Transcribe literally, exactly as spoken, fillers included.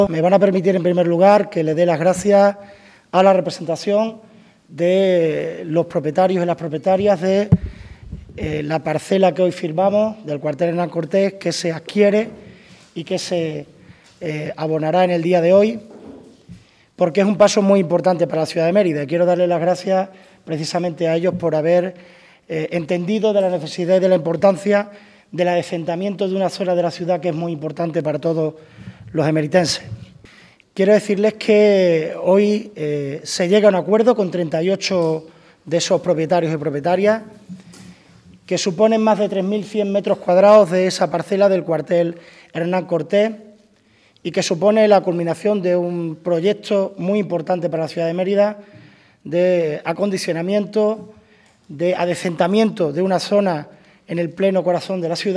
Me van a permitir, en primer lugar, que le dé las gracias a la representación de los propietarios y las propietarias de eh, la parcela que hoy firmamos, del cuartel Hernán Cortés, que se adquiere y que se eh, abonará en el día de hoy, porque es un paso muy importante para la ciudad de Mérida. Y quiero darle las gracias precisamente a ellos por haber eh, entendido de la necesidad y de la importancia del adecentamiento de una zona de la ciudad que es muy importante para todos los emeritenses. Quiero decirles que hoy eh, se llega a un acuerdo con treinta y ocho de esos propietarios y propietarias, que suponen más de tres mil cien metros cuadrados de esa parcela del cuartel Hernán Cortés y que supone la culminación de un proyecto muy importante para la ciudad de Mérida de acondicionamiento, de adecentamiento de una zona en el pleno corazón de la ciudad.